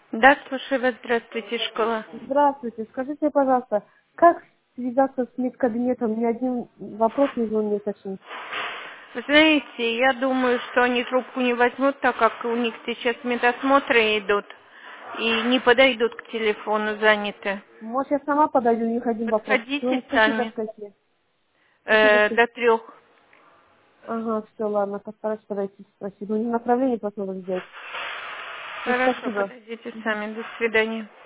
Да, слушаю вас. Здравствуйте, школа. Здравствуйте. Скажите, пожалуйста, как связаться с медкабинетом? Ни один вопрос не звонил уточнить. Вы знаете, я думаю, что они трубку не возьмут, так как у них сейчас медосмотры идут и не подойдут к телефону, заняты. Может, я сама подойду, у них один вопрос. Подходите Ну, какие до сами скольки? Какие до скольки? до 3. Ага, все, ладно, постараюсь подойти. Спасибо. Направление посмотрим взять. Все, Хорошо, спасибо. подойдите сами. До свидания.